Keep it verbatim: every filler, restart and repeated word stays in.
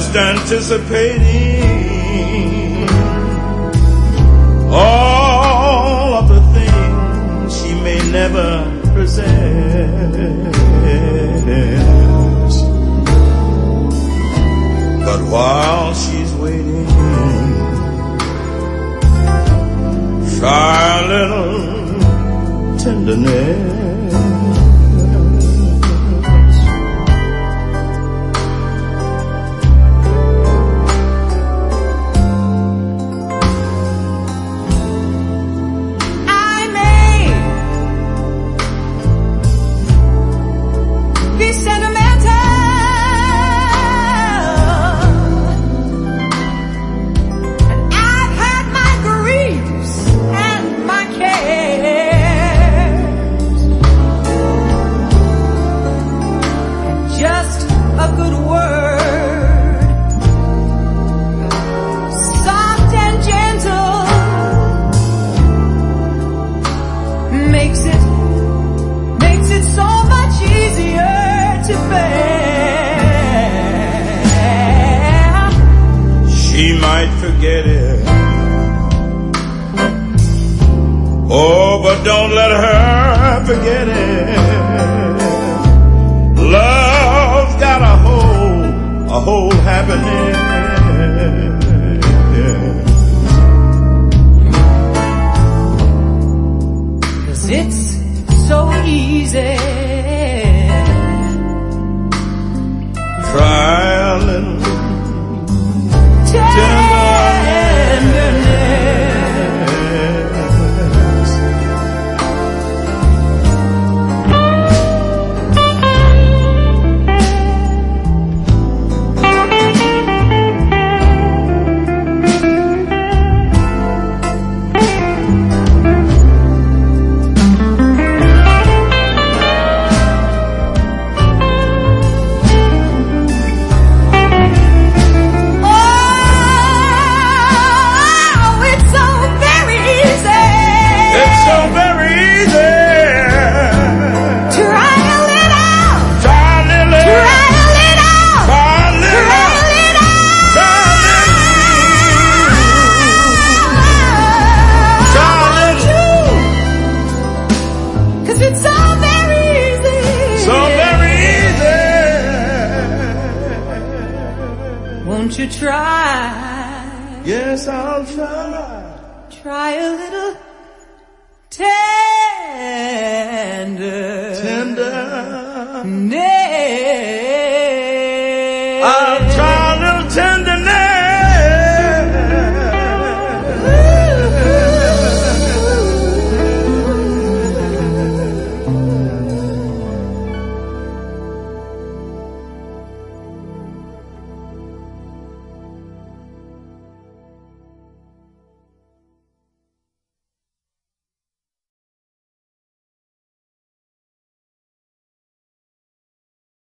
just anticipating all of the things she may never possess. But while she's waiting, try a little tenderness. Forget it. Oh, but don't let her forget it. Love's got a whole, a whole happiness. 'Cause it's so easy. Try a little won't you try? Yes, I'll try. Try a little. Take